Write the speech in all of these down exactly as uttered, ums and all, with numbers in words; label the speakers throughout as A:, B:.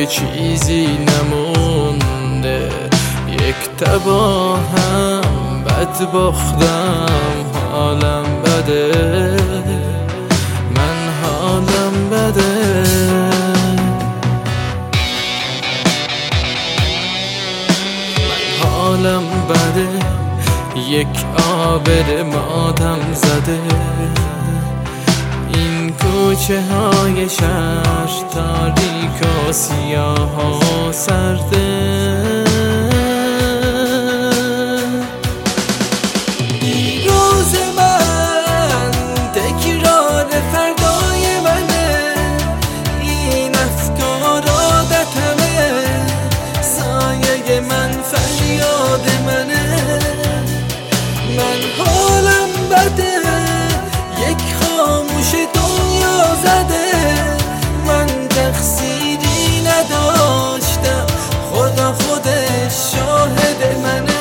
A: چیزی نمونده، یک تباهم بد باختم، حالم بده، من حالم بده. من حالم بده، یک آبر ماتم زده، این کوچه های شهر تاریک و سیاه و سرده. دیروز من تکرار فردای منه، این افکار عادتمه، سایه من فریاد منه. من حالم بده، یک خاموش دنیا زده، من تقصیری نداشتم، خدا خودش شاهد منه.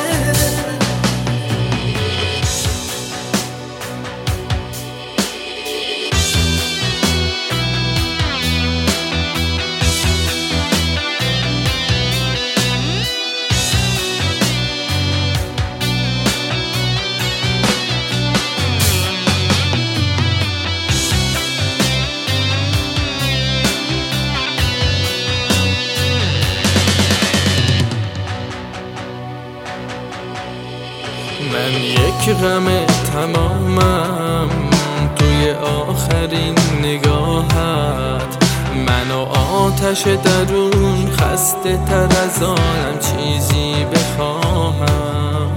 A: من یک غم تمامم توی آخرین نگاهت، من و آتش درون خسته تر از آنم چیزی بخواهم.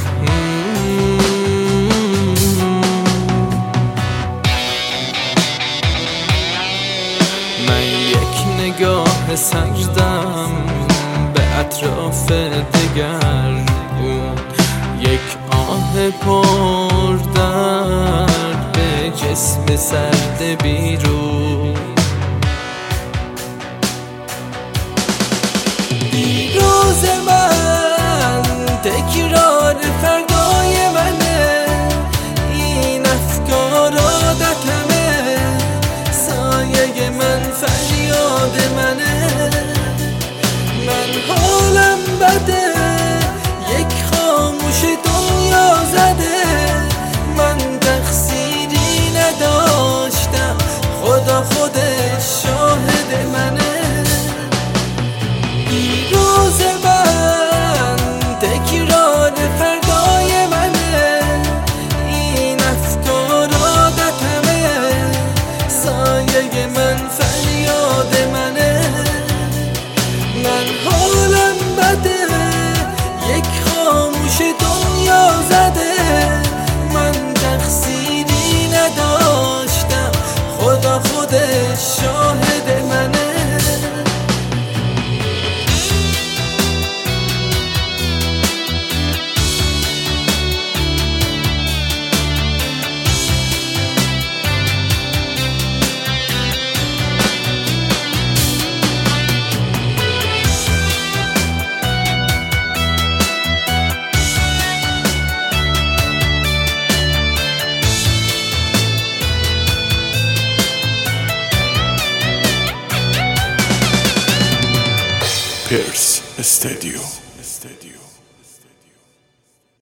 A: من یک نگاه سردم به اطراف دگرگون، یک آه پر درد به جسم سرد بیرون. دیروز من تکرار فردای منه، این افکار عادتمه، سایه من فریاد منه. من حالم بده، یک خاموش دنیا زده، من تقصیری نداشتم، خدا خودش شاهد منه. دیروز من تکرار فردای منه، این افکار عادتمه، سایه من فریاد منه. من حالم بده، یک خاموش دنیا زده، من تقصیری نداشتم، خدا خودش شاهد منه.
B: Pierce Studio.